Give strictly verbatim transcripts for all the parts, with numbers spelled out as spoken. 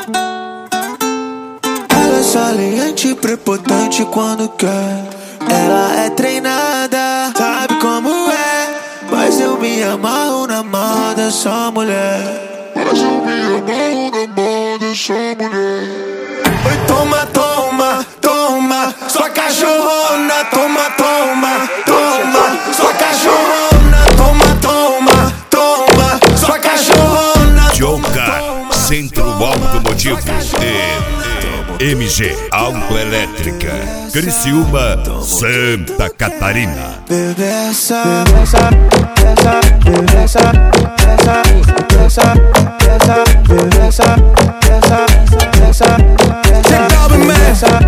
Ela é saliente, prepotente quando quer. Ela é treinada, sabe como é. Mas eu me amarro na mão dessa mulher. Mas eu me amarro na mão dessa mulher. Oi, toma, toma, toma, sua cachorrona. Toma, toma, toma, sua cachorrona. Toma, toma, toma, sua cachorrona. Jonga, Centro Automotivo e M G Autoelétrica, Criciúma, Santa Catarina. Bebê essa, essa, essa, bebê essa, essa, essa, essa, bebê essa, essa, essa, essa,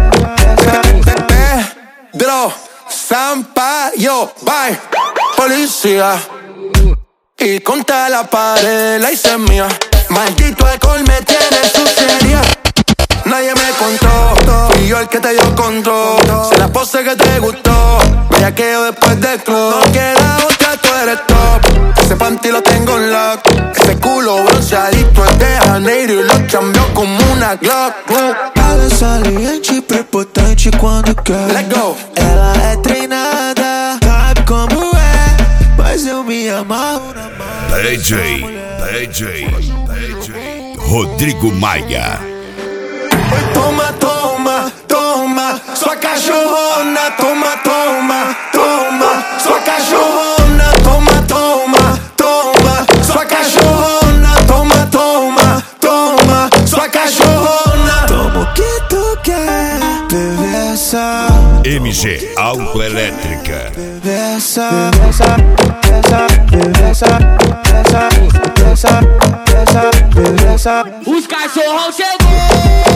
Pedro Sampaio, vai, policía. Y contra la pared la hice mía. Maldito alcohol me tiene suciedad. Nadie me contó, fui yo el que te dio control. Se la pose que te gustó, vaya que yo después del club. No queda otra, tú eres top. Ese panty lo tengo en lock. Ese culo bronceadito es de Janeiro y lo cambió como una Glock. Ela é saliente e prepotente quando quer. Let's go. Ela é treinada, sabe como é. Mas eu me amarro na mão. D J, D J, D J Rodrigo Maia. Oi, toma, toma, toma, sua cachorrona. Toma, toma, toma, sua cachorrona. Toma, toma, toma, sua cachorrona. Toma, toma, toma, sua cachorrona. Toma o que tu quer, bebê essa. M G Autoelétrica. Bebê essa, essa, essa, bebê essa, essa, essa, essa, bebê essa. Os cachorrão chegou.